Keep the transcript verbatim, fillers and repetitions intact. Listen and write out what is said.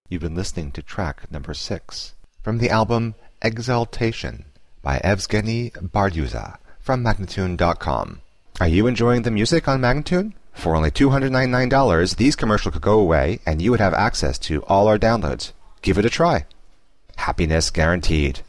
You've been listening to track number six from the album Exaltation by Evgeny Bardyuza from Magnatune dot com. Are you enjoying the music on Magnatune? For only two hundred ninety-nine dollars, these commercials could go away and you would have access to all our downloads. Give it a try. Happiness guaranteed.